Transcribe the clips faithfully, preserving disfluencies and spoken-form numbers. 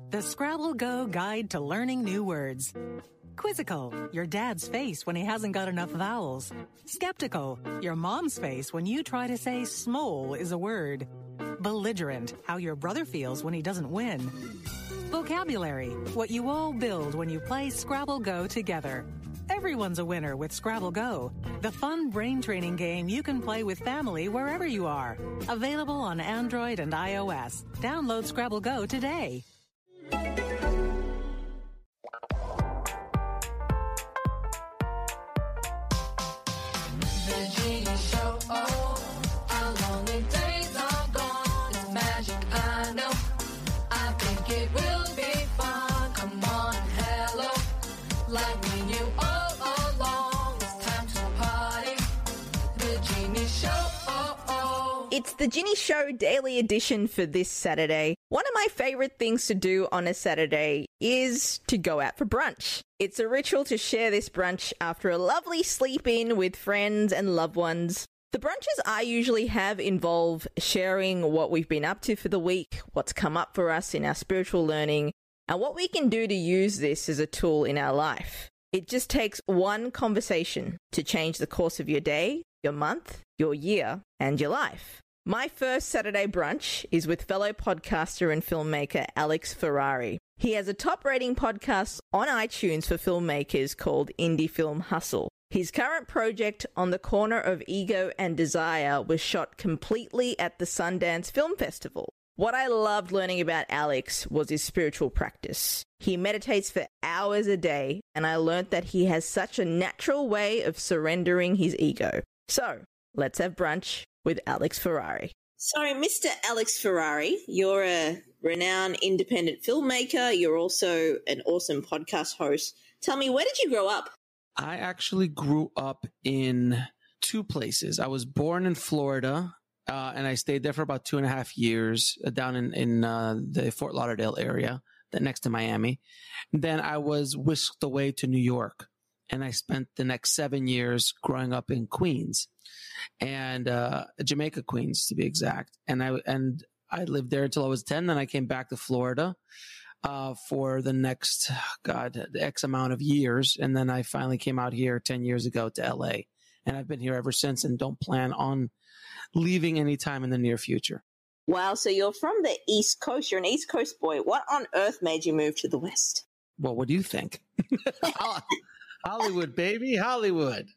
The Scrabble Go Guide to Learning New Words. Quizzical, your dad's face when he hasn't got enough vowels. Skeptical, your mom's face when you try to say smole is a word. Belligerent, how your brother feels when he doesn't win. Vocabulary, what you all build when you play Scrabble Go together. Everyone's a winner with Scrabble Go, the fun brain training game you can play with family wherever you are. Available on Android and iOS. Download Scrabble Go today. The Genie Show, oh, our lonely days are gone. It's magic, I know. I think it will be fun. Come on, hello, like we knew all along. It's time to party. The Genie Show, oh, oh. It's the Ginny Show Daily Edition for this Saturday. One of my favorite things to do on a Saturday is to go out for brunch. It's a ritual to share this brunch after a lovely sleep-in with friends and loved ones. The brunches I usually have involve sharing what we've been up to for the week, what's come up for us in our spiritual learning, and what we can do to use this as a tool in our life. It just takes one conversation to change the course of your day, your month, your year, and your life. My first Saturday brunch is with fellow podcaster and filmmaker Alex Ferrari. He has a top-rating podcast on iTunes for filmmakers called Indie Film Hustle. His current project, On the Corner of Ego and Desire, was shot completely at the Sundance Film Festival. What I loved learning about Alex was his spiritual practice. He meditates for hours a day, and I learned that he has such a natural way of surrendering his ego. So, let's have brunch with Alex Ferrari. So, Mister Alex Ferrari, you're a renowned independent filmmaker. You're also an awesome podcast host. Tell me, where did you grow up? I actually grew up in two places. I was born in Florida, uh, and I stayed there for about two and a half years uh, down in, in uh, the Fort Lauderdale area, that next to Miami. Then I was whisked away to New York, and I spent the next seven years growing up in Queens. And uh Jamaica, Queens, to be exact. And I and I lived there until I was ten. Then I came back to Florida uh for the next, God, the X amount of years. And then I finally came out here ten years ago to L A. And I've been here ever since and don't plan on leaving anytime in the near future. Wow, so you're from the East Coast. You're an East Coast boy. What on earth made you move to the West? Well, what do you think? Hollywood, baby, Hollywood.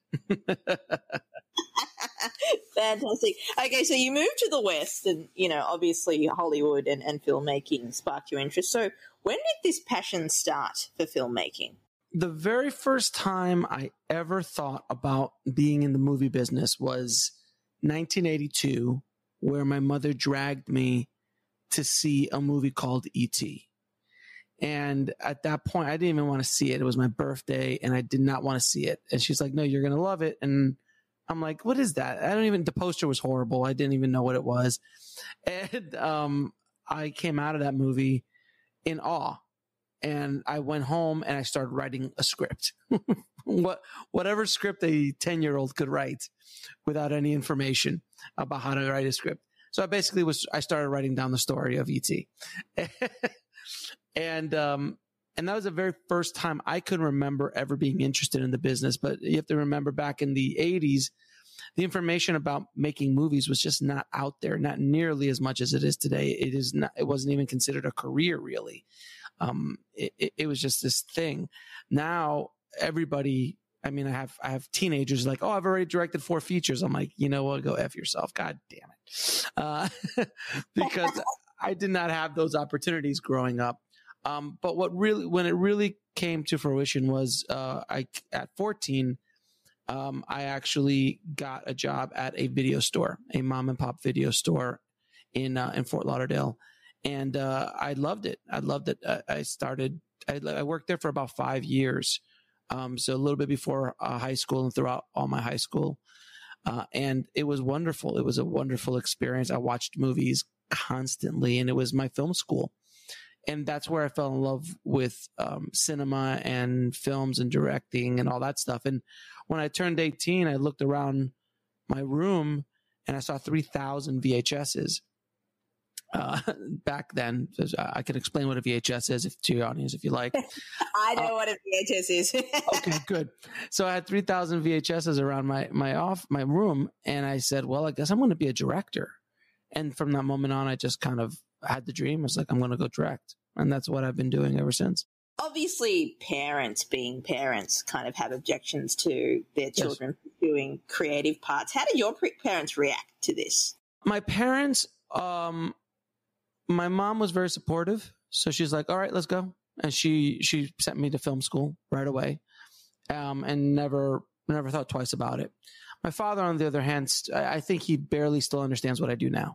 Fantastic. Okay, so you moved to the West and, you know, obviously Hollywood and, and filmmaking sparked your interest. So when did this passion start for filmmaking? The very first time I ever thought about being in the movie business was nineteen eighty-two, where my mother dragged me to see a movie called E T And at that point, I didn't even want to see it. It was my birthday and I did not want to see it. And she's like, no, you're going to love it. And I'm like, what is that? I don't even, the poster was horrible. I didn't even know what it was. And, um, I came out of that movie in awe, and I went home and I started writing a script. what, whatever script a ten year old could write without any information about how to write a script. So I basically was, I started writing down the story of E T And, um, and that was the very first time I could remember ever being interested in the business. But you have to remember, back in the eighties, the information about making movies was just not out there, not nearly as much as it is today. It is not, it wasn't even considered a career, really. Um, it, it, it was just this thing. Now everybody, I mean, I have, I have teenagers like, oh, I've already directed four features. I'm like, you know what? Go F yourself. God damn it. Uh, because I did not have those opportunities growing up. Um, but what really, when it really came to fruition was, uh, I, at fourteen, um, I actually got a job at a video store, a mom and pop video store in, uh, in Fort Lauderdale. And, uh, I loved it. I loved it. I, I started, I, I worked there for about five years. Um, so a little bit before uh, high school and throughout all my high school. Uh, and it was wonderful. It was a wonderful experience. I watched movies constantly, and it was my film school. And that's where I fell in love with um, cinema and films and directing and all that stuff. And when I turned eighteen, I looked around my room and I saw three thousand V H S's. uh, back then. I can explain what a V H S is if, to your audience if you like. I know uh, what a V H S is. Okay, good. So I had three thousand V H Ses around my my off my room, and I said, well, I guess I'm going to be a director. And from that moment on, I just kind of had the dream. I was like, I'm going to go direct. And that's what I've been doing ever since. Obviously, parents being parents kind of have objections to their children yes. doing creative parts. How did your parents react to this? My parents, um, my mom was very supportive. So she's like, all right, let's go. And she, she sent me to film school right away, um, and never, never thought twice about it. My father, on the other hand, I think he barely still understands what I do now.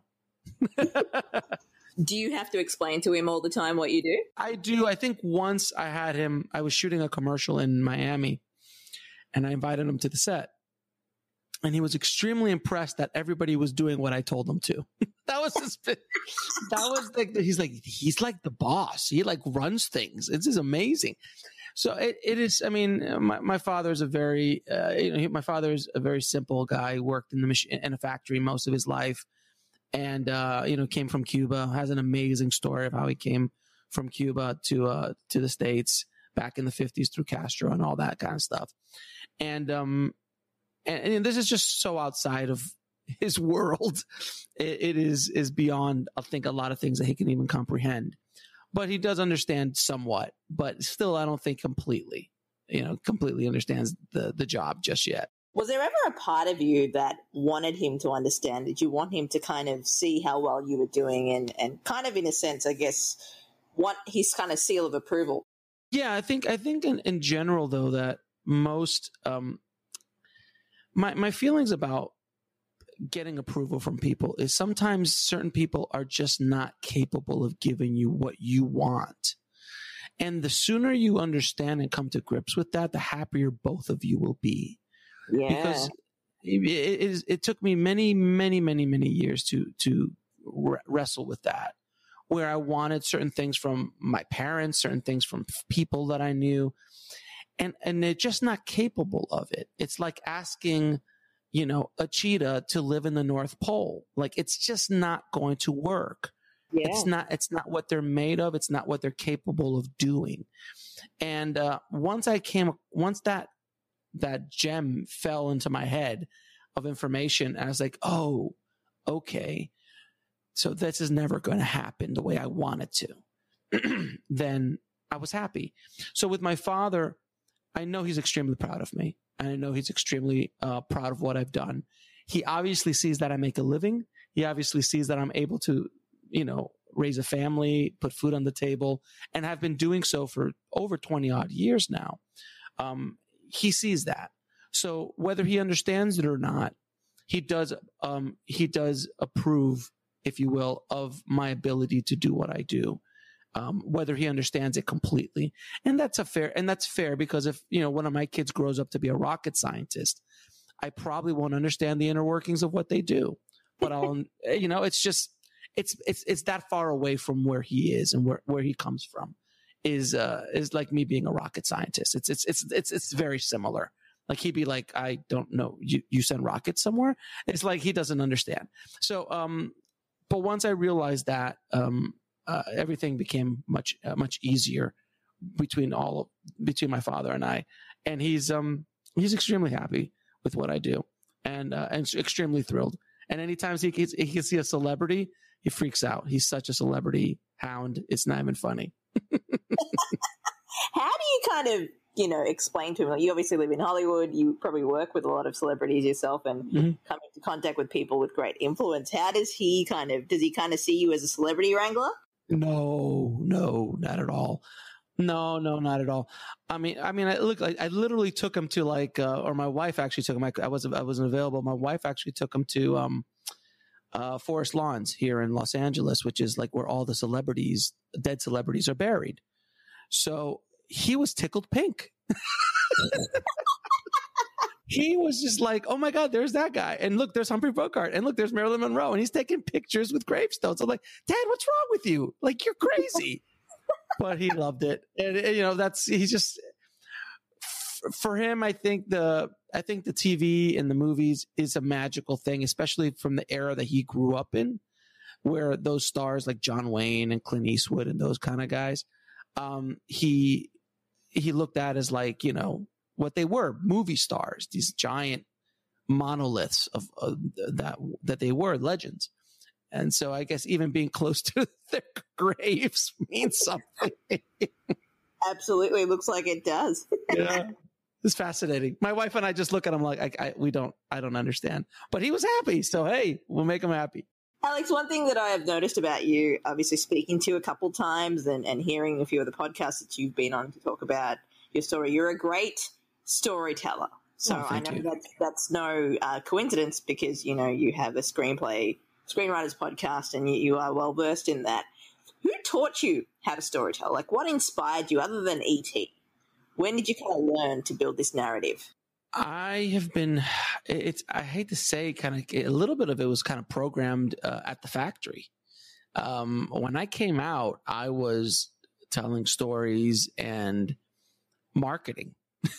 Do you have to explain to him all the time what you do? I do. I think once I had him, I was shooting a commercial in Miami, and I invited him to the set. And he was extremely impressed that everybody was doing what I told them to. That was his, that was like, he's like, he's like the boss. He like runs things. It's just amazing. So it, it is, I mean, my, my father's a very, uh, you know, he, my father's a very simple guy. He worked in the machine, in a factory most of his life. And, uh, you know, came from Cuba, has an amazing story of how he came from Cuba to, uh, to the States back in the fifties through Castro and all that kind of stuff. And, um, and, and this is just so outside of his world. It, it is, is beyond, I think, a lot of things that he can even comprehend, but he does understand somewhat, but still, I don't think completely, you know, completely understands the, the job just yet. Was there ever a part of you that wanted him to understand? Did you want him to kind of see how well you were doing and, and kind of, in a sense, I guess, want his kind of seal of approval? Yeah, I think I think in, in general, though, that most um, my my feelings about getting approval from people is sometimes certain people are just not capable of giving you what you want. And the sooner you understand and come to grips with that, the happier both of you will be. Yeah. Because it, it, it, it took me many, many, many, many years to to re- wrestle with that, where I wanted certain things from my parents, certain things from people that I knew, and and they're just not capable of it. It's like asking, you know, a cheetah to live in the North Pole. Like, it's just not going to work. Yeah. It's not, it's not what they're made of. It's not what they're capable of doing. And uh, once I came, once that that gem fell into my head of information, I was like, oh, okay. So this is never going to happen the way I want it to. Then I was happy. So with my father, I know he's extremely proud of me. And I know he's extremely uh, proud of what I've done. He obviously sees that I make a living. He obviously sees that I'm able to, you know, raise a family, put food on the table, and have been doing so for over twenty odd years now. Um, he sees that. So whether he understands it or not, he does, um, he does approve, if you will, of my ability to do what I do. Um, whether he understands it completely. And that's a fair, and that's fair because if, you know, one of my kids grows up to be a rocket scientist, I probably won't understand the inner workings of what they do, but I'll, you know, it's just, it's, it's, it's that far away from where he is and where, where he comes from is, uh, is like me being a rocket scientist. It's, it's, it's, it's, it's very similar. Like he'd be like, I don't know, you, you send rockets somewhere. It's like, he doesn't understand. So, um, but once I realized that, um, Uh, everything became much uh, much easier between all of, between my father and I, and he's um he's extremely happy with what I do, and uh, and extremely thrilled. And anytime he he, he can see a celebrity, he freaks out. He's such a celebrity hound. It's not even funny. How do you kind of, you know, explain to him? Like, you obviously live in Hollywood. You probably work with a lot of celebrities yourself and mm-hmm. come into contact with people with great influence. How does he kind of does he kind of see you as a celebrity wrangler? No, no, not at all. No, no, not at all. I mean, I mean, I look, like I literally took him to like, uh, or my wife actually took him. I, I wasn't, I wasn't available. My wife actually took him to um, uh, Forest Lawns here in Los Angeles, which is like where all the celebrities, dead celebrities, are buried. So he was tickled pink. He was just like, oh my God, there's that guy. And look, there's Humphrey Bogart. And look, there's Marilyn Monroe. And he's taking pictures with gravestones. I'm like, Dad, what's wrong with you? Like, you're crazy. But he loved it. And, and, you know, that's, he's just, f- for him, I think the, I think the T V and the movies is a magical thing, especially from the era that he grew up in, where those stars like John Wayne and Clint Eastwood and those kind of guys, um, he he looked at as like, you know, what they were, movie stars, these giant monoliths of uh, that that they were, legends. And so I guess even being close to their graves means something. Absolutely, looks like it does. Yeah, it's fascinating. My wife and I just look at him like, I, I, we don't, I don't understand. But he was happy, so hey, we'll make him happy. Alex, one thing that I have noticed about you, obviously speaking to you a couple times and, and hearing a few of the podcasts that you've been on to talk about your story, you're a great storyteller. So Oh, I thank know you. that's, that's no uh, coincidence because, you know, you have a screenplay, screenwriters podcast and you, you are well versed in that. Who taught you how to storytell? Like, what inspired you other than E T? When did you kind of learn to build this narrative? I have been, it's, I hate to say, kind of a little bit of it was kind of programmed uh, at the factory. Um, when I came out, I was telling stories and marketing.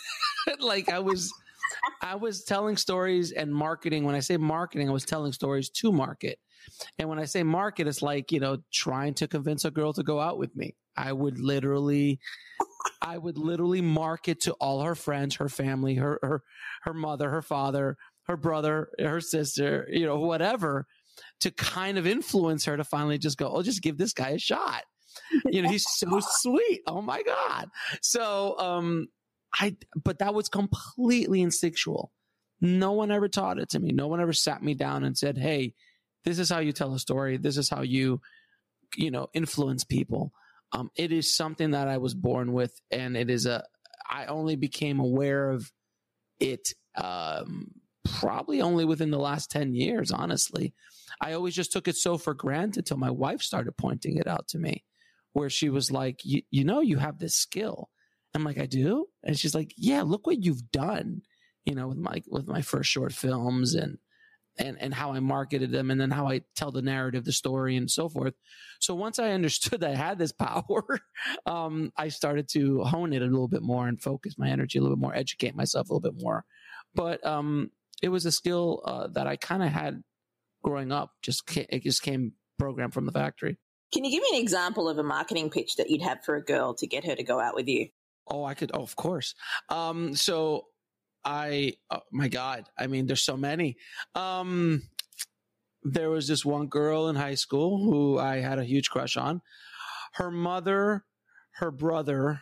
Like I was, I was telling stories and marketing. When I say marketing, I was telling stories to market. And when I say market, it's like, you know, trying to convince a girl to go out with me. I would literally, I would literally market to all her friends, her family, her, her, her mother, her father, her brother, her sister, you know, whatever, to kind of influence her to finally just go, oh, just give this guy a shot. You know, he's so sweet. Oh my God. So, um, I, but that was completely instinctual. No one ever taught it to me. No one ever sat me down and said, hey, this is how you tell a story. This is how you, you know, influence people. Um, it is something that I was born with, and it is a, I only became aware of it, um, probably only within the last ten years, honestly. I always just took it so for granted till my wife started pointing it out to me, where she was like, you, you know, you have this skill. I'm like, I do? And she's like, yeah, look what you've done, you know, with my, with my first short films and, and, and how I marketed them and then how I tell the narrative, the story and so forth. So once I understood that I had this power, um, I started to hone it a little bit more and focus my energy a little bit more, educate myself a little bit more. But, um, it was a skill, uh, that I kind of had growing up. Just, ca- it just came programmed from the factory. Can you give me an example of a marketing pitch that you'd have for a girl to get her to go out with you? Oh, I could. Oh, of course. Um, so I, oh my God, I mean, there's so many. Um, there was this one girl in high school who I had a huge crush on. Her mother, her brother,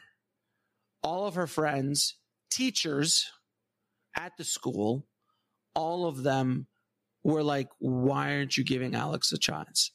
all of her friends, teachers at the school, all of them were like, why aren't you giving Alex a chance?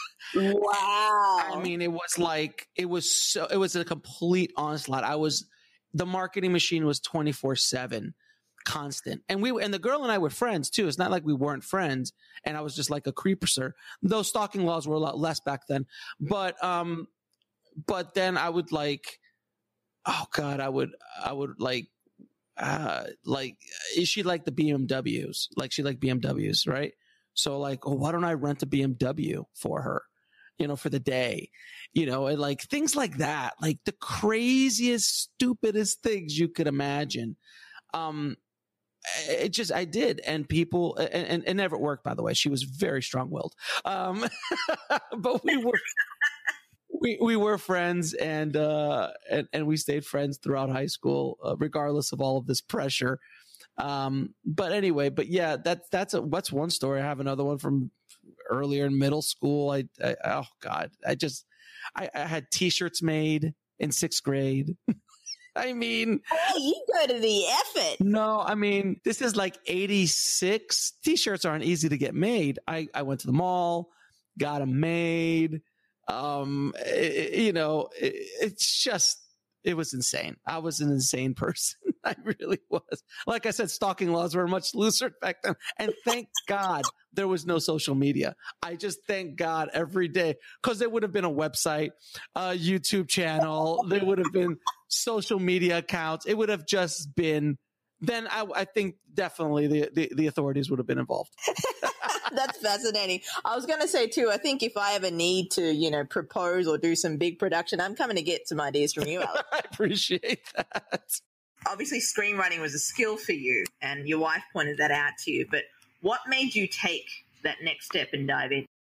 Wow. I mean, it was like, it was so, it was a complete onslaught. I was, the marketing machine was twenty-four seven constant. And we, and the girl and I were friends too. It's not like we weren't friends and I was just like a creeper. Those stalking laws were a lot less back then. But, um, but then I would like, oh God, I would, I would like, uh, like, she liked the B M Ws, like she liked B M Ws, right? So like, oh, why don't I rent a B M W for her? You know, for the day, you know, and like things like that, like the craziest, stupidest things you could imagine. Um, it just, I did. And people, and, and it never worked, by the way. She was very strong willed. Um, but we were, we, we were friends and, uh, and, and we stayed friends throughout high school, uh, regardless of all of this pressure. Um, but anyway, but yeah, that's, that's a, that's one story. I have another one from earlier in middle school. I, I oh God, I just, I, I had t-shirts made in sixth grade. I mean, Hey, you go to the effort. no, I mean, this is like eighty-six. T-shirts aren't easy to get made. I, I went to the mall, got them made. Um, it, you know, it, it's just, it was insane. I was an insane person. I really was. Like I said, stalking laws were much looser back then. And thank God there was no social media. I just thank God every day, because there would have been a website, a YouTube channel. There would have been social media accounts. It would have just been, then I, I think definitely the, the, the authorities would have been involved. That's fascinating. I was going to say too, I think if I ever need to, you know, propose or do some big production, I'm coming to get some ideas from you, Alex. I appreciate that. Obviously, screenwriting was a skill for you, and your wife pointed that out to you. But what made you take that next step and dive in?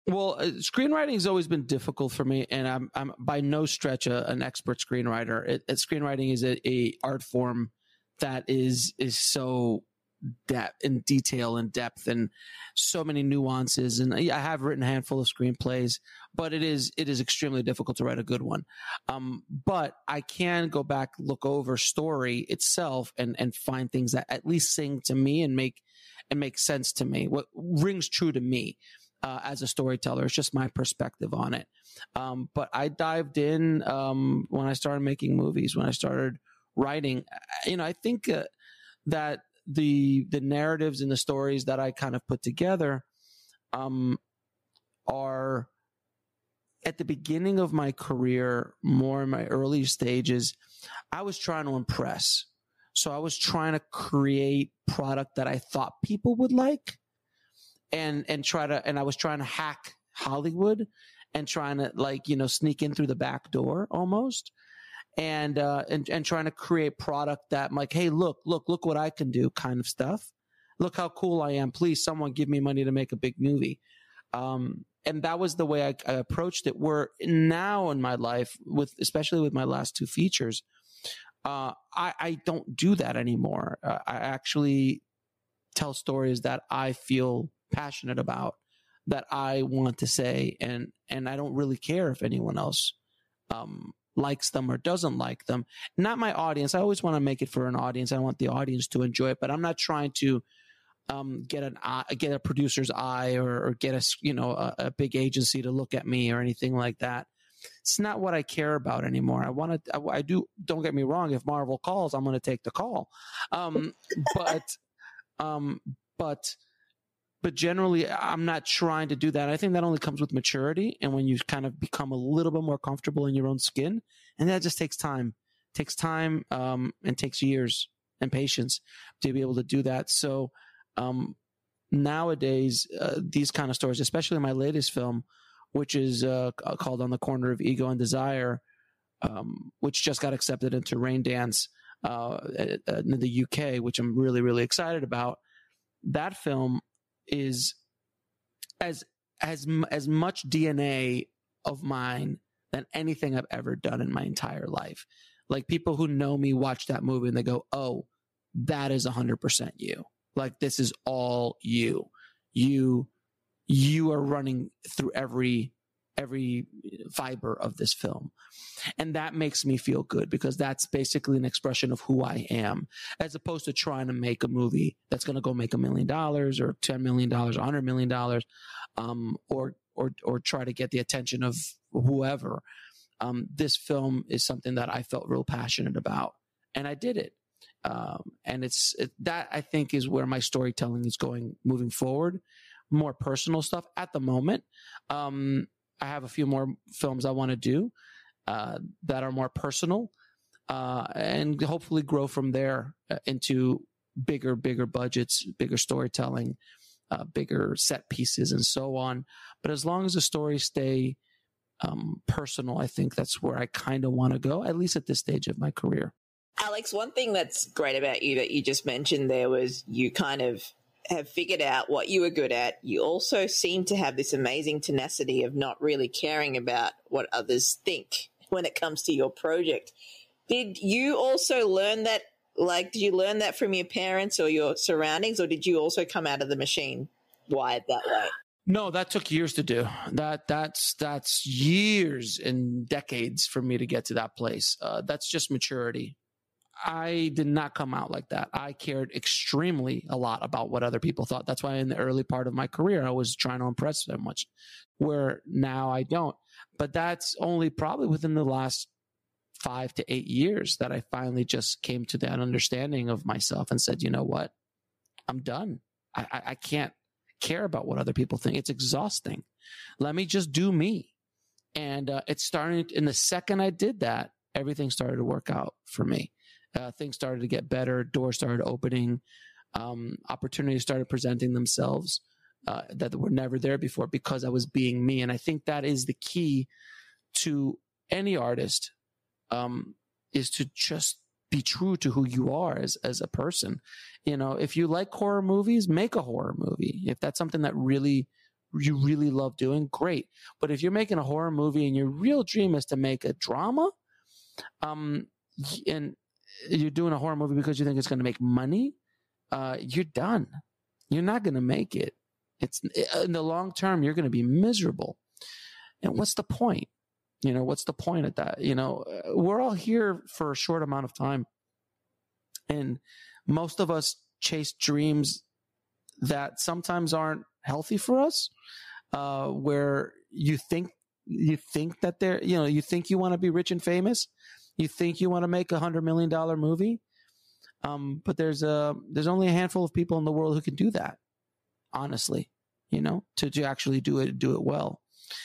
Well, uh, screenwriting has always been difficult for me, and I'm I'm by no stretch a, an expert screenwriter. It, it, screenwriting is a, a art form that is is so depth in detail and depth and so many nuances. And I have written a handful of screenplays, but it is it is extremely difficult to write a good one. Um, but I can go back, look over story itself, and and find things that at least sing to me and make and make sense to me. What rings true to me. Uh, as a storyteller, it's just my perspective on it. Um, but I dived in um, when I started making movies, when I started writing. You know, I think uh, that the the narratives and the stories that I kind of put together um, are at the beginning of my career, more in my early stages. I was trying to impress, so I was trying to create product that I thought people would like. And, and try to, and I was trying to hack Hollywood and trying to like, you know, sneak in through the back door almost. And, uh, and, and trying to create product that I'm like, hey, look, look, look what I can do kind of stuff. Look how cool I am. Please, someone give me money to make a big movie. Um, and that was the way I, I approached it. Where now in my life, with, especially with my last two features, uh, I, I don't do that anymore. Uh, I actually tell stories that I feel passionate about, that I want to say, and and I don't really care if anyone else um likes them or doesn't like them. Not my audience. I always want to make it for an audience. I want the audience to enjoy it, but I'm not trying to um get an eye, get a producer's eye, or, or get a you know a, a big agency to look at me or anything like that. It's not what I care about anymore. I want to. I, I do. Don't get me wrong. If Marvel calls, I'm going to take the call. Um, but um, but. But generally, I'm not trying to do that. I think that only comes with maturity and when you kind of become a little bit more comfortable in your own skin. And that just takes time. It takes time um, and takes years and patience to be able to do that. So um, nowadays, uh, these kind of stories, especially my latest film, which is uh, called On the Corner of Ego and Desire, um, which just got accepted into Raindance uh, in the U K, which I'm really, really excited about. That film is as as as much D N A of mine than anything I've ever done in my entire life. Like people who know me watch that movie and they go, "Oh, that is one hundred percent you. Like this is all you. You you are running through every every fiber of this film." And that makes me feel good because that's basically an expression of who I am, as opposed to trying to make a movie that's going to go make a million dollars or ten million dollars, a hundred million dollars, um, or, or, or try to get the attention of whoever. Um, this film is something that I felt real passionate about and I did it. Um, and it's it, that I think is where my storytelling is going moving forward, more personal stuff at the moment. Um, I have a few more films I want to do. Uh, that are more personal, uh, and hopefully grow from there uh, into bigger, bigger budgets, bigger storytelling, uh, bigger set pieces, and so on. But as long as the stories stay um, personal, I think that's where I kind of want to go, at least at this stage of my career. Alex, one thing that's great about you that you just mentioned there was you kind of have figured out what you were good at. You also seem to have this amazing tenacity of not really caring about what others think when it comes to your project. Did you also learn that, like, did you learn that from your parents or your surroundings, or did you also come out of the machine wired that way? No, that took years to do. That that's that's years and decades for me to get to that place. Uh, that's just maturity. I did not come out like that. I cared extremely a lot about what other people thought. That's why in the early part of my career, I was trying to impress so much, where now I don't. But that's only probably within the last five to eight years that I finally just came to that understanding of myself and said, you know what? I'm done. I, I, I can't care about what other people think. It's exhausting. Let me just do me. And uh, it started, in the second I did that, everything started to work out for me. Uh, things started to get better. Doors started opening. Um, opportunities started presenting themselves uh, that were never there before because I was being me. And I think that is the key to any artist, um, is to just be true to who you are as, as a person. You know, if you like horror movies, make a horror movie. If that's something that really you really love doing, great. But if you're making a horror movie and your real dream is to make a drama, um, and you're doing a horror movie because you think it's going to make money, uh, you're done. You're not going to make it. It's in the long term, you're going to be miserable. And what's the point? You know, what's the point of that? You know, we're all here for a short amount of time. And most of us chase dreams that sometimes aren't healthy for us, uh, where you think, you think that they're, you know, you think you want to be rich and famous. You think you want to make a hundred million dollar movie. Um, but there's a, there's only a handful of people in the world who can do that. Honestly, you know, to, to actually do it, do it well.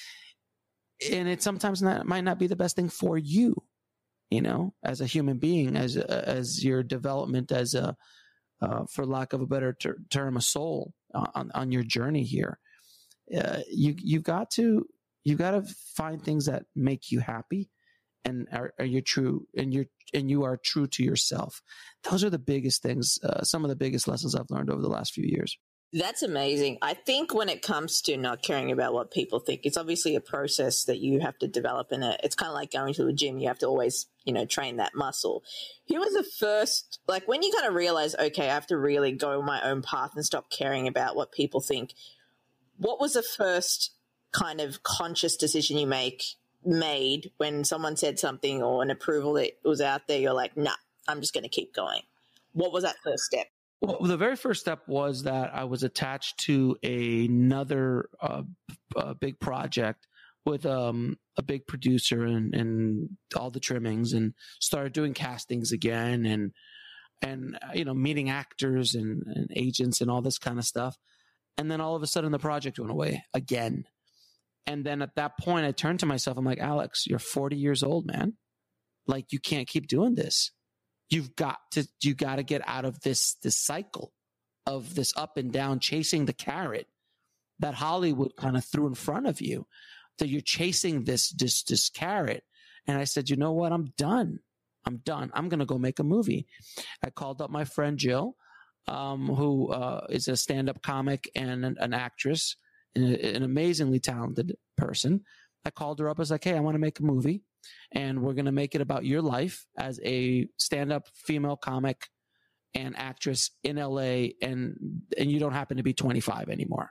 And it sometimes not, might not be the best thing for you, you know, as a human being, as, as your development, as a, uh, for lack of a better ter- term, a soul on, on your journey here. Uh, you, you've got to, you've got to find things that make you happy and are, are you true and you're, and you are true to yourself. Those are the biggest things. Uh, some of the biggest lessons I've learned over the last few years. That's amazing. I think when it comes to not caring about what people think, it's obviously a process that you have to develop in it. It's kind of like going to the gym. You have to always, you know, train that muscle. Who was the first, like when you kind of realize, okay, I have to really go my own path and stop caring about what people think. What was the first kind of conscious decision you make made when someone said something or an approval that was out there? You're like, nah, I'm just going to keep going. What was that first step? Well, the very first step was that I was attached to another uh, uh, big project with um, a big producer and, and all the trimmings, and started doing castings again, and and you know meeting actors and, and agents and all this kind of stuff. And then all of a sudden, the project went away again. And then at that point, I turned to myself. I'm like, Alex, you're forty years old, man. Like, you can't keep doing this. You've got to, you got to get out of this, this cycle of this up and down, chasing the carrot that Hollywood kind of threw in front of you, that you're chasing this, this, this carrot. And I said, you know what? I'm done. I'm done. I'm going to go make a movie. I called up my friend Jill, um, who, uh, is a stand-up comic and an, an actress, and an amazingly talented person. I called her up. I was like, hey, I want to make a movie. And we're going to make it about your life as a stand-up female comic and actress in L A, and and you don't happen to be twenty-five anymore.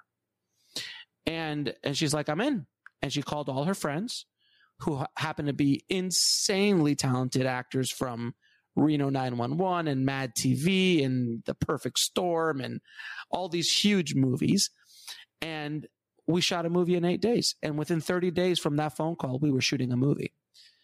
And and she's like, I'm in. And she called all her friends who ha- happen to be insanely talented actors from Reno nine one one and Mad T V and The Perfect Storm and all these huge movies. And we shot a movie in eight days. And within thirty days from that phone call, we were shooting a movie.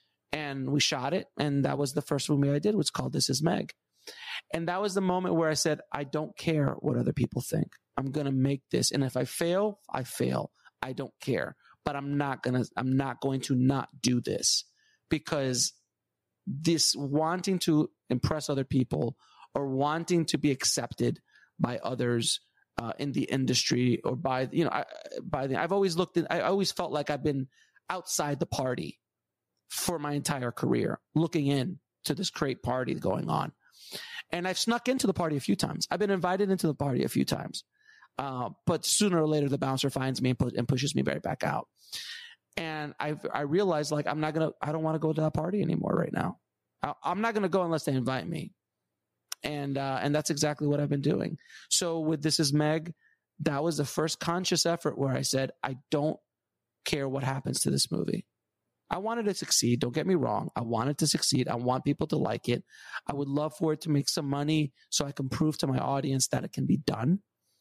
And we shot it, and that was the first movie I did, was called This Is Meg. And that was the moment where I said, I don't care what other people think. I'm going to make this. And if I fail, I fail. I don't care. But I'm not going to, I'm not going to not do this, because this wanting to impress other people or wanting to be accepted by others uh, in the industry or by, you know, I, by the, I've always looked at, I always felt like I've been outside the party for my entire career, looking in to this great party going on. And I've snuck into the party a few times. I've been invited into the party a few times. Uh, but sooner or later, the bouncer finds me and, put, and pushes me right back out. And I I realized, like, I'm not going to, I don't want to go to that party anymore right now. I, I'm not going to go unless they invite me. And, uh, and that's exactly what I've been doing. So with This Is Meg, that was the first conscious effort where I said, I don't care what happens to this movie. I wanted to succeed. Don't get me wrong. I wanted to succeed. I want people to like it. I would love for it to make some money so I can prove to my audience that it can be done.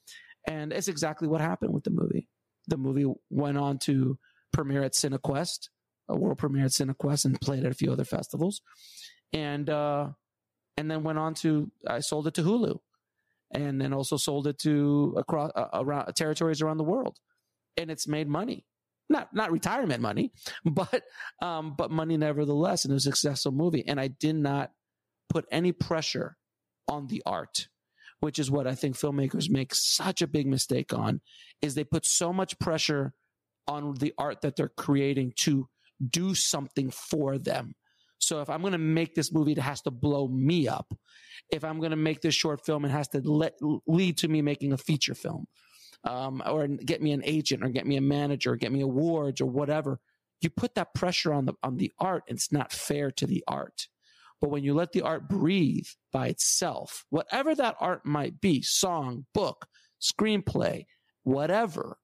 And it's exactly what happened with the movie. The movie went on to premiere at CineQuest, a world premiere at CineQuest, and played at a few other festivals. And, uh, and then went on to, I sold it to Hulu, and then also sold it to across, uh, around territories around the world. And it's made money. Not not retirement money, but um, but money nevertheless, and it was a successful movie. And I did not put any pressure on the art, which is what I think filmmakers make such a big mistake on, is they put so much pressure on the art that they're creating to do something for them. So if I'm going to make this movie, it has to blow me up. If I'm going to make this short film, it has to let, lead to me making a feature film. um, or get me an agent or get me a manager or get me awards or whatever. You put that pressure on the on the art, and it's not fair to the art. But when you let the art breathe by itself, whatever that art might be, song, book, screenplay, whatever,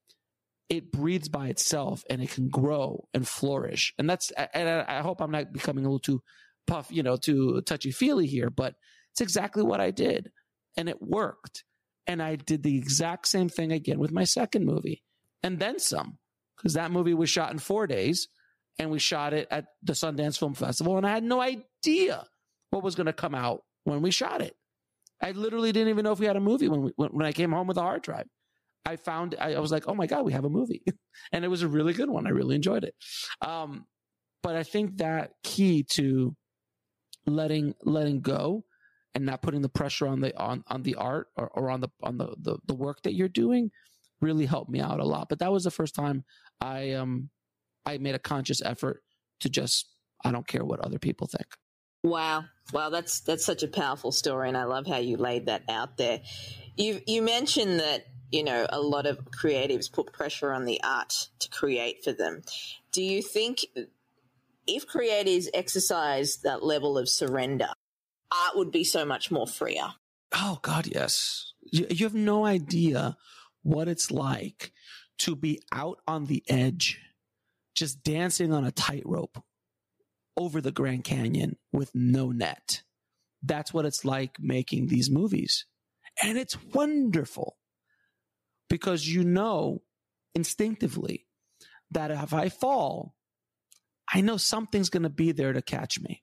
it breathes by itself and it can grow and flourish. And that's, and I, I hope I'm not becoming a little too puff, you know, too touchy feely here, but it's exactly what I did. And it worked. And I did the exact same thing again with my second movie and then some, because that movie was shot in four days and we shot it at the Sundance Film Festival. And I had no idea what was going to come out when we shot it. I literally didn't even know if we had a movie when we, when, when I came home with a hard drive. I found, I, I was like, oh my God, we have a movie. And it was a really good one. I really enjoyed it. Um, but I think that key to letting, letting go and not putting the pressure on the, on, on the art or, or on the, on the, the, the work that you're doing really helped me out a lot. But that was the first time I, um, I made a conscious effort to just, I don't care what other people think. Wow. Wow, that's that's such a powerful story, and I love how you laid that out there. You you mentioned that, you know, a lot of creatives put pressure on the art to create for them. Do you think if creatives exercise that level of surrender, art would be so much more freer? Oh God, yes. You, you have no idea what it's like to be out on the edge, just dancing on a tightrope over the Grand Canyon with no net. That's what it's like making these movies. And it's wonderful because you know instinctively that if I fall, I know something's going to be there to catch me.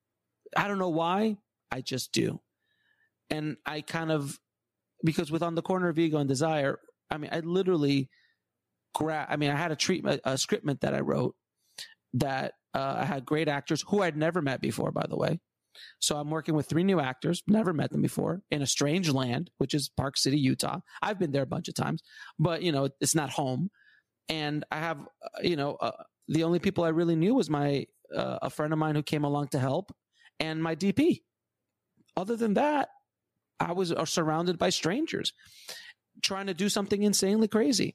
I don't know why, I just do. And I kind of, because with On the Corner of Ego and Desire, I mean, I literally gra- I mean, I had a treatment, a scriptment that I wrote that uh, I had great actors who I'd never met before, by the way. So I'm working with three new actors, never met them before, in a strange land, which is Park City, Utah. I've been there a bunch of times, but, you know, it's not home. And I have, uh, you know, uh, the only people I really knew was my, uh, a friend of mine who came along to help and my D P. Other than that, I was uh, surrounded by strangers trying to do something insanely crazy.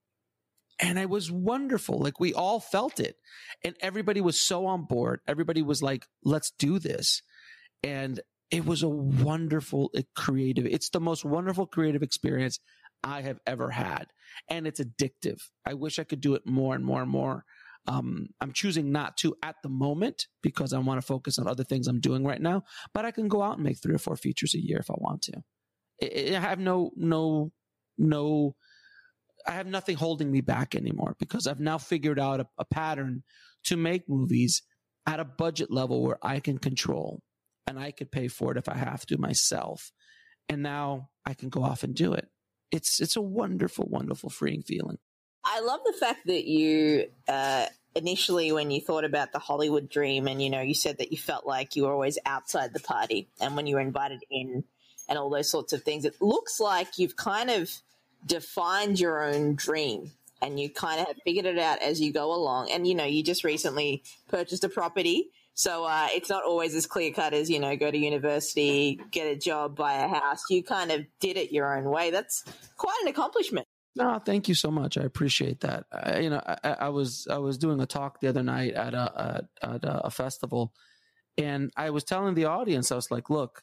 And it was wonderful. Like, we all felt it. And everybody was so on board. Everybody was like, let's do this. And it was a wonderful creative, it's the most wonderful creative experience I have ever had. And it's addictive. I wish I could do it more and more and more. Um, I'm choosing not to at the moment because I want to focus on other things I'm doing right now, but I can go out and make three or four features a year if I want to. I, I have no, no, no, I have nothing holding me back anymore because I've now figured out a, a pattern to make movies at a budget level where I can control and I could pay for it if I have to myself. And now I can go off and do it. It's, it's a wonderful, wonderful freeing feeling. I love the fact that you uh, initially, when you thought about the Hollywood dream, and, you know, you said that you felt like you were always outside the party, and when you were invited in and all those sorts of things, it looks like you've kind of defined your own dream and you kind of have figured it out as you go along. And, you know, you just recently purchased a property. So uh, it's not always as clear cut as, you know, go to university, get a job, buy a house. You kind of did it your own way. That's quite an accomplishment. No, thank you so much. I appreciate that. I, you know, I, I was I was doing a talk the other night at a at, at a festival, and I was telling the audience, I was like, "Look,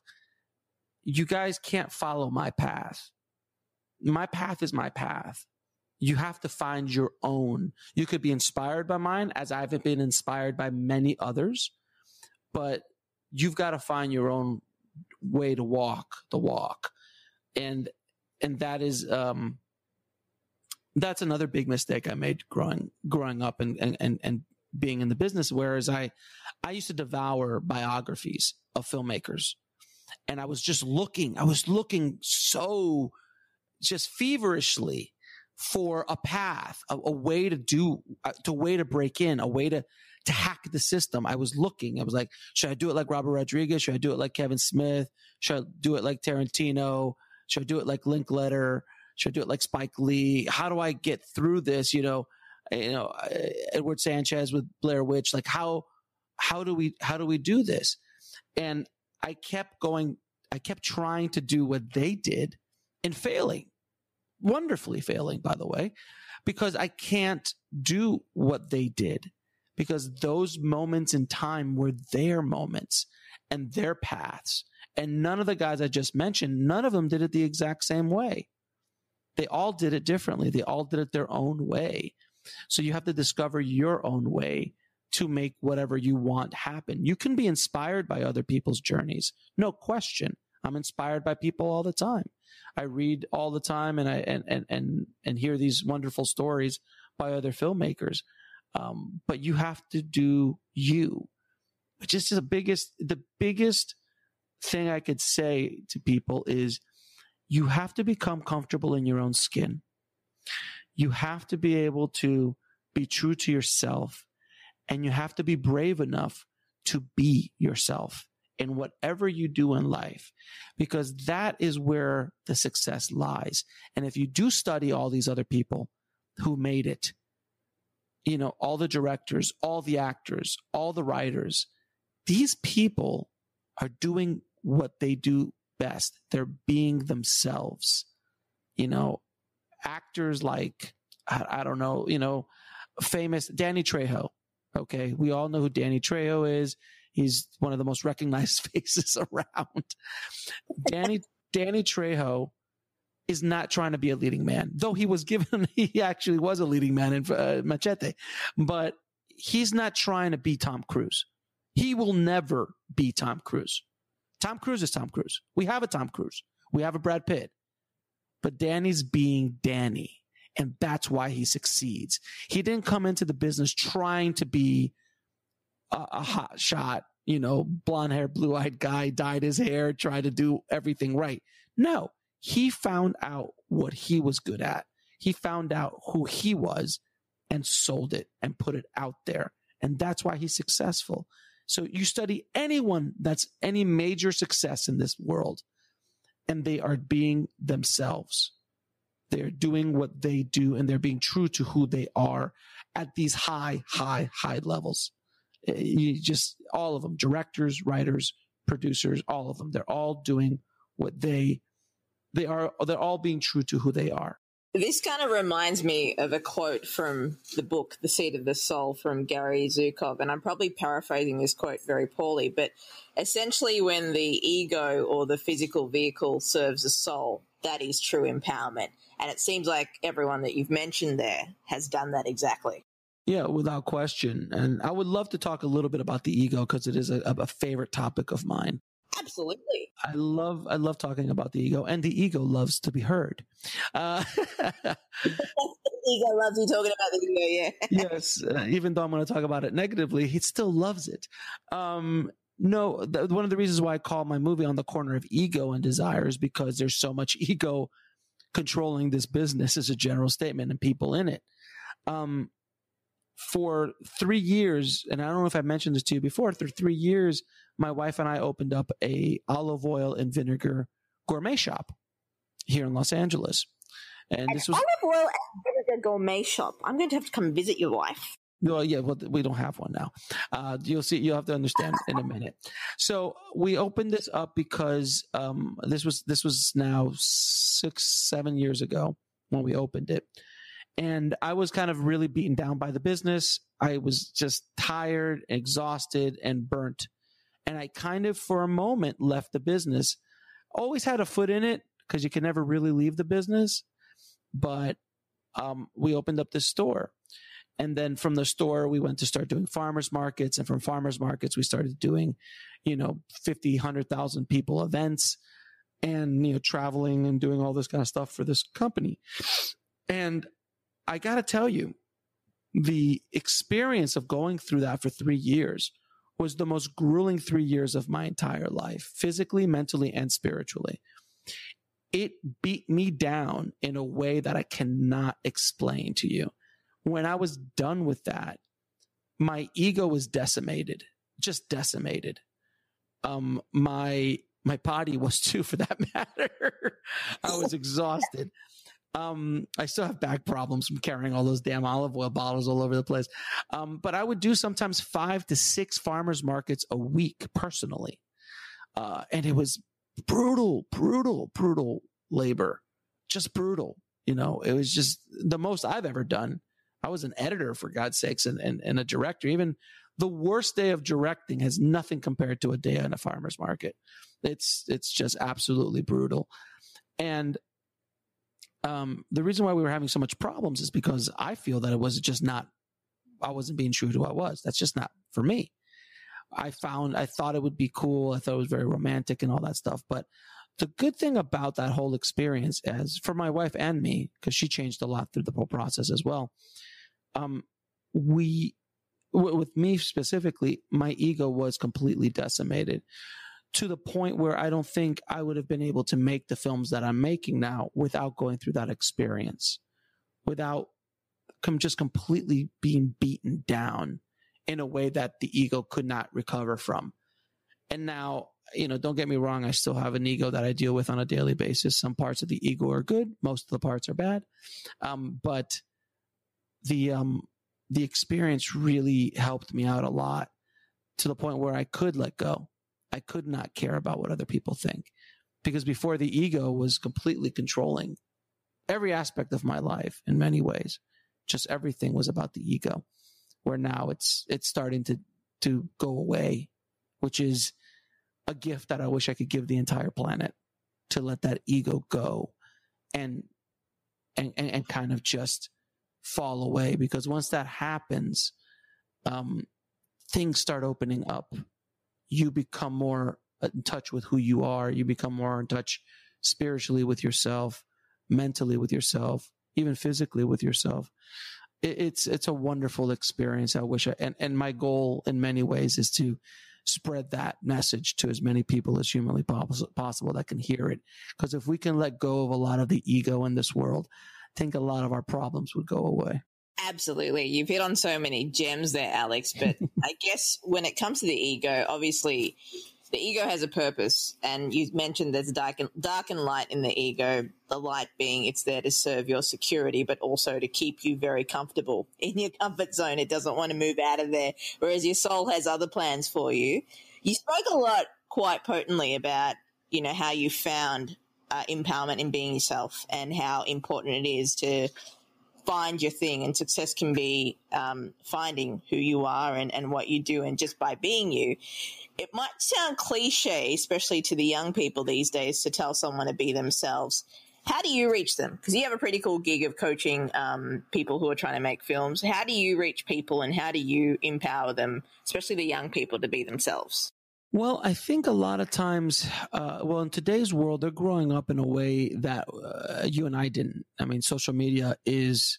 you guys can't follow my path. My path is my path. You have to find your own. You could be inspired by mine, as I've been inspired by many others, but you've got to find your own way to walk the walk, and and that is." Um, That's another big mistake I made growing growing up and, and, and, and being in the business. Whereas I, I used to devour biographies of filmmakers, and I was just looking, I was looking so just feverishly for a path, a, a way to do, a, a way to break in, a way to, to hack the system. I was looking, I was like, should I do it like Robert Rodriguez? Should I do it like Kevin Smith? Should I do it like Tarantino? Should I do it like Linklater? Should I do it like Spike Lee? How do I get through this? You know, you know, Edward Sanchez with Blair Witch. Like, how, how do we, how do we do this? And I kept going, I kept trying to do what they did and failing wonderfully failing, by the way, because I can't do what they did, because those moments in time were their moments and their paths. And none of the guys I just mentioned, none of them did it the exact same way. They all did it differently. They all did it their own way. So you have to discover your own way to make whatever you want happen. You can be inspired by other people's journeys. No question. I'm inspired by people all the time. I read all the time and I and and and, and hear these wonderful stories by other filmmakers. Um, but you have to do you. Which is the biggest the biggest thing I could say to people is you have to become comfortable in your own skin. You have to be able to be true to yourself, and you have to be brave enough to be yourself in whatever you do in life, because that is where the success lies. And if you do study all these other people who made it, you know, all the directors, all the actors, all the writers, these people are doing what they do best. They're being themselves. You know, actors like, I, I don't know, you know, famous Danny Trejo. Okay. We all know who Danny Trejo is. He's one of the most recognized faces around. Danny, Danny Trejo is not trying to be a leading man, though he was given, he actually was a leading man in uh, Machete, but he's not trying to be Tom Cruise. He will never be Tom Cruise. Tom Cruise is Tom Cruise. We have a Tom Cruise. We have a Brad Pitt. But Danny's being Danny, and that's why he succeeds. He didn't come into the business trying to be a, a hot shot, you know, blonde hair, blue eyed guy, dyed his hair, tried to do everything right. No, he found out what he was good at. He found out who he was and sold it and put it out there. And that's why he's successful. So you study anyone that's any major success in this world, and they are being themselves. They're doing what they do, and they're being true to who they are at these high, high, high levels. You just, all of them, directors, writers, producers, all of them, they're all doing what they, they are, they're all being true to who they are. This kind of reminds me of a quote from the book, The Seat of the Soul, from Gary Zukov. And I'm probably paraphrasing this quote very poorly, but essentially when the ego or the physical vehicle serves the soul, that is true empowerment. And it seems like everyone that you've mentioned there has done that exactly. Yeah, without question. And I would love to talk a little bit about the ego, because it is a, a favorite topic of mine. Absolutely. I love I love talking about the ego, and the ego loves to be heard. Uh, the ego loves you talking about the ego, yeah. Yes, uh, even though I'm going to talk about it negatively, he still loves it. Um, no, th- one of the reasons why I call my movie On the Corner of Ego and Desire is because there's so much ego controlling this business as a general statement and people in it. Um, for three years, and I don't know if I mentioned this to you before, for three years, my wife and I opened up a olive oil and vinegar gourmet shop here in Los Angeles. And this was olive oil and vinegar gourmet shop. I'm going to have to come visit your wife. Well, yeah, well, we don't have one now. Uh, you'll see. You'll have to understand in a minute. So we opened this up because um, this was this was now six, seven years ago when we opened it, and I was kind of really beaten down by the business. I was just tired, exhausted, and burnt, and I kind of, for a moment, left the business. Always had a foot in it because you can never really leave the business, but um, we opened up this store. And then from the store, we went to start doing farmers markets. And from farmers markets, we started doing, you know, fifty, one hundred thousand people events and, you know, traveling and doing all this kind of stuff for this company. And I got to tell you, the experience of going through that for three years was the most grueling three years of my entire life, physically, mentally, and spiritually. It beat me down in a way that I cannot explain to you. When I was done with that, my ego was decimated, just decimated. Um, my, my body was too, for that matter. I was exhausted. Um, I still have back problems from carrying all those damn olive oil bottles all over the place. Um, but I would do sometimes five to six farmers markets a week personally. Uh, and it was brutal, brutal, brutal labor, just brutal. You know, it was just the most I've ever done. I was an editor, for God's sakes, and, and, and a director. Even the worst day of directing has nothing compared to a day in a farmer's market. It's it's just absolutely brutal. And um, the reason why we were having so much problems is because I feel that it was just not, I wasn't being true to who I was. That's just not for me. I found, I thought it would be cool. I thought it was very romantic and all that stuff. But the good thing about that whole experience, as for my wife and me, because she changed a lot through the whole process as well, um, we, w- with me specifically, my ego was completely decimated to the point where I don't think I would have been able to make the films that I'm making now without going through that experience, without com- just completely being beaten down in a way that the ego could not recover from. And now, you know, don't get me wrong, I still have an ego that I deal with on a daily basis. Some parts of the ego are good, most of the parts are bad. Um, but the um, the experience really helped me out a lot, to the point where I could let go. I could not care about what other people think, because before, the ego was completely controlling every aspect of my life in many ways. Just everything was about the ego, where now it's it's starting to to go away, which is a gift that I wish I could give the entire planet, to let that ego go and and and, and kind of just fall away. Because once that happens, um, things start opening up. You become more in touch with who you are. You become more in touch spiritually with yourself, mentally with yourself, even physically with yourself. It, it's it's a wonderful experience. I wish I, and, and my goal in many ways is to spread that message to as many people as humanly possible that can hear it. Because if we can let go of a lot of the ego in this world, I think a lot of our problems would go away. Absolutely. You've hit on so many gems there, Alex. But I guess when it comes to the ego, obviously the ego has a purpose. And you mentioned there's dark and, dark and light in the ego, the light being it's there to serve your security, but also to keep you very comfortable in your comfort zone. It doesn't want to move out of there, whereas your soul has other plans for you. You spoke a lot quite potently about, you know, how you found uh, empowerment in being yourself, and how important it is to find your thing, and success can be um, finding who you are and, and what you do, and just by being you. It might sound cliche, especially to the young people these days, to tell someone to be themselves. How do you reach them? Because you have a pretty cool gig of coaching um, people who are trying to make films. How do you reach people, and how do you empower them, especially the young people, to be themselves? Well, I think a lot of times, uh, well, in today's world, they're growing up in a way that uh, you and I didn't. I mean, social media is,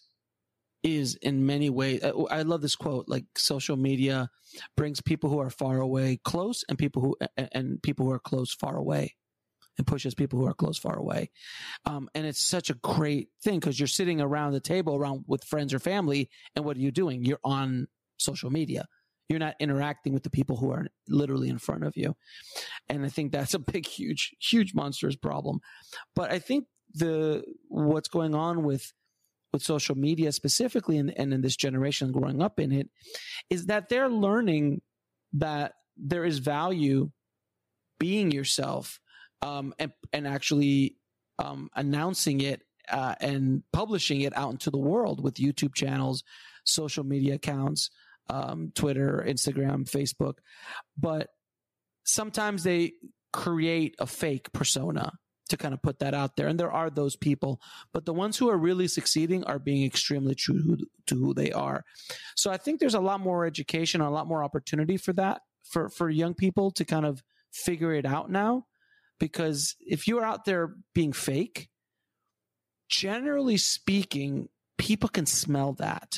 is in many ways, I love this quote, like social media brings people who are far away close, and people who, and people who are close far away, and pushes people who are close far away. Um, and it's such a great thing, because you're sitting around the table around with friends or family, and what are you doing? You're on social media. You're not interacting with the people who are literally in front of you. And I think that's a big, huge, huge monstrous problem. But I think the, what's going on with, with social media specifically, and, and in this generation growing up in it, is that they're learning that there is value being yourself, um, and, and actually, um, announcing it, uh, and publishing it out into the world with YouTube channels, social media accounts, um, Twitter, Instagram, Facebook. But sometimes they create a fake persona to kind of put that out there. And there are those people, but the ones who are really succeeding are being extremely true to who they are. So I think there's a lot more education, a lot more opportunity for that, for, for young people to kind of figure it out now. Because if you're out there being fake, generally speaking, people can smell that.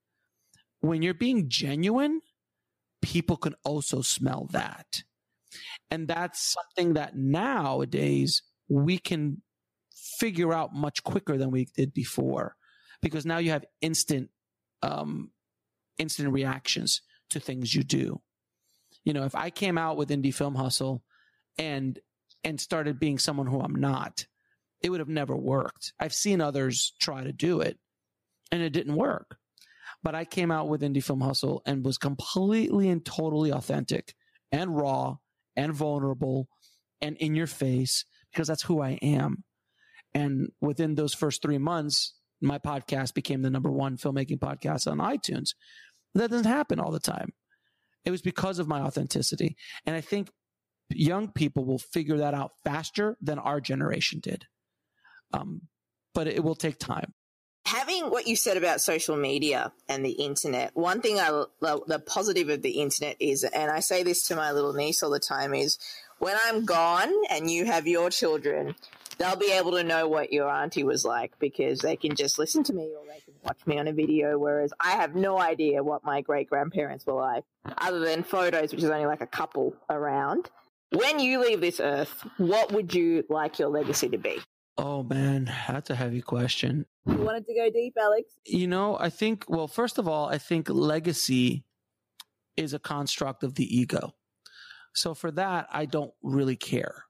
When you're being genuine, people can also smell that. And that's something that nowadays we can figure out much quicker than we did before, because now you have instant, um, instant reactions to things you do. You know, if I came out with Indie Film Hustle and, and started being someone who I'm not, it would have never worked. I've seen others try to do it and it didn't work. But I came out with Indie Film Hustle and was completely and totally authentic and raw and vulnerable and in your face, because that's who I am. And within those first three months, my podcast became the number one filmmaking podcast on iTunes. That doesn't happen all the time. It was because of my authenticity. And I think young people will figure that out faster than our generation did. Um, but it will take time. Having what you said about social media and the internet, one thing I the, the positive of the internet is, and I say this to my little niece all the time, is when I'm gone and you have your children, they'll be able to know what your auntie was like because they can just listen to me or they can watch me on a video, whereas I have no idea what my great-grandparents were like, other than photos, which is only like a couple around. When you leave this earth, what would you like your legacy to be? Oh, man, that's a heavy question. You wanted to go deep, Alex? You know, I think, well, first of all, I think legacy is a construct of the ego. So for that, I don't really care.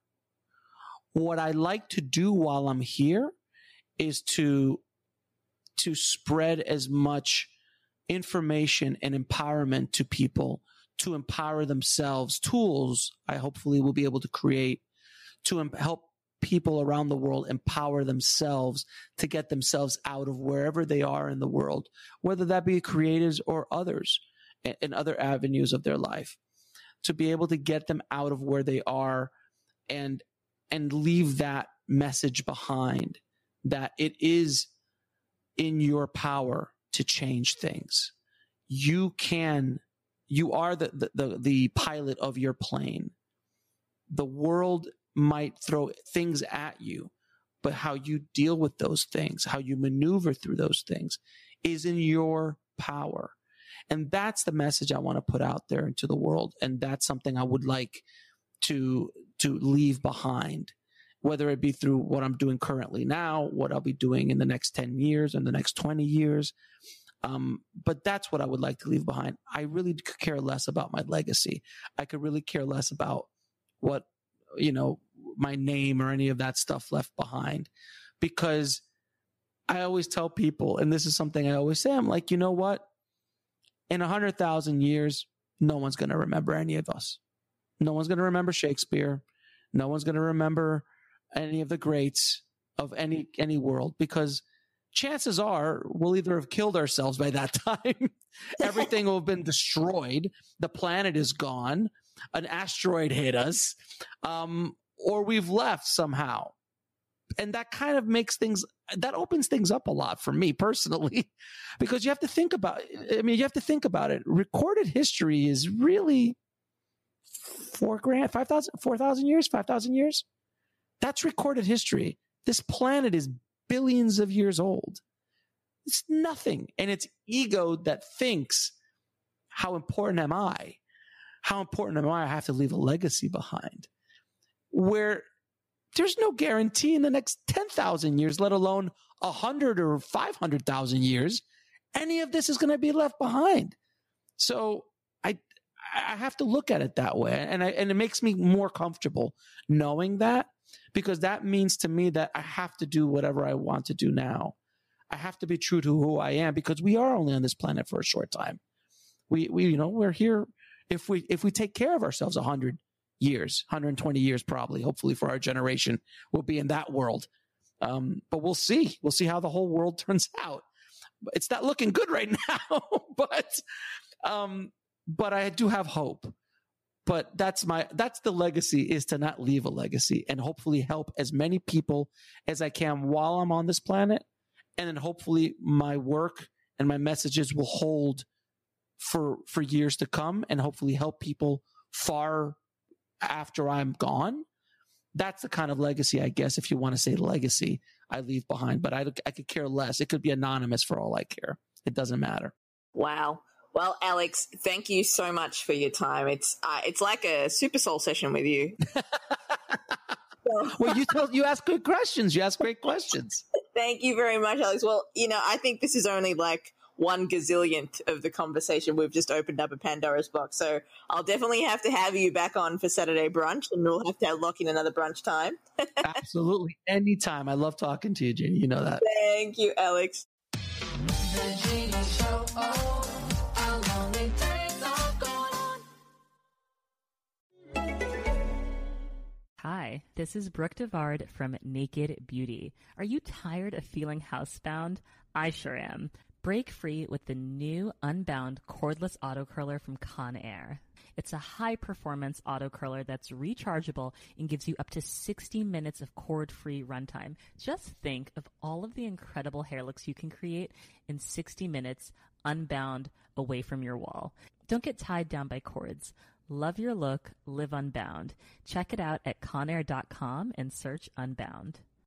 What I like to do while I'm here is to, to spread as much information and empowerment to people to empower themselves, tools I hopefully will be able to create to em- help people around the world empower themselves to get themselves out of wherever they are in the world, whether that be creatives or others in other avenues of their life, to be able to get them out of where they are and and leave that message behind that it is in your power to change things. You can, you are the, the, the, the pilot of your plane. The world might throw things at you, but how you deal with those things, how you maneuver through those things is in your power. And that's the message I want to put out there into the world. And that's something I would like to, to leave behind, whether it be through what I'm doing currently now, what I'll be doing in the next ten years and the next twenty years. Um, but that's what I would like to leave behind. I really could care less about my legacy. I could really care less about what, you know, my name or any of that stuff left behind, because I always tell people, and this is something I always say, I'm like, you know what? In a hundred thousand years, no one's going to remember any of us. No one's going to remember Shakespeare. No one's going to remember any of the greats of any, any world, because chances are we'll either have killed ourselves by that time. Everything will have been destroyed. The planet is gone. An asteroid hit us, um, or we've left somehow. And that kind of makes things, that opens things up a lot for me personally, because you have to think about, I mean, you have to think about it. Recorded history is really four grand, five thousand, four thousand years, five thousand years. That's recorded history. This planet is billions of years old. It's nothing. And it's ego that thinks, how important am I? How important am I? I have to leave a legacy behind, where there's no guarantee in the next ten thousand years, let alone one hundred or five hundred thousand years, any of this is going to be left behind. So I I have to look at it that way. And, I, and it makes me more comfortable knowing that, because that means to me that I have to do whatever I want to do now. I have to be true to who I am, because we are only on this planet for a short time. We, we you know, we're here. If we if we take care of ourselves one hundred years, one hundred twenty years probably, hopefully for our generation, we'll be in that world. Um, but we'll see. We'll see how the whole world turns out. It's not looking good right now, but um, but I do have hope. But that's my that's the legacy, is to not leave a legacy and hopefully help as many people as I can while I'm on this planet. And then hopefully my work and my messages will hold for for years to come, and hopefully help people far after I'm gone. That's the kind of legacy, I guess, if you want to say legacy, I leave behind. But I, I could care less. It could be anonymous for all I care. It doesn't matter. Wow. Well, Alex, thank you so much for your time. It's uh, it's like a Super Soul session with you. Well, you told, you ask good questions. You ask great questions. Thank you very much, Alex. Well, you know, I think this is only like one gazillionth of the conversation. We've just opened up a Pandora's box. So I'll definitely have to have you back on for Saturday brunch, and we'll have to have lock in another brunch time. Absolutely. Anytime. I love talking to you, Jeannie. You know that. Thank you, Alex. The Jeannie Show. Oh, how long it days are gone. Hi, this is Brooke Devard from Naked Beauty. Are you tired of feeling housebound? I sure am. Break free with the new Unbound cordless auto curler from Conair. It's a high-performance auto curler that's rechargeable and gives you up to sixty minutes of cord-free runtime. Just think of all of the incredible hair looks you can create in sixty minutes, unbound, away from your wall. Don't get tied down by cords. Love your look, live unbound. Check it out at conair dot com and search Unbound.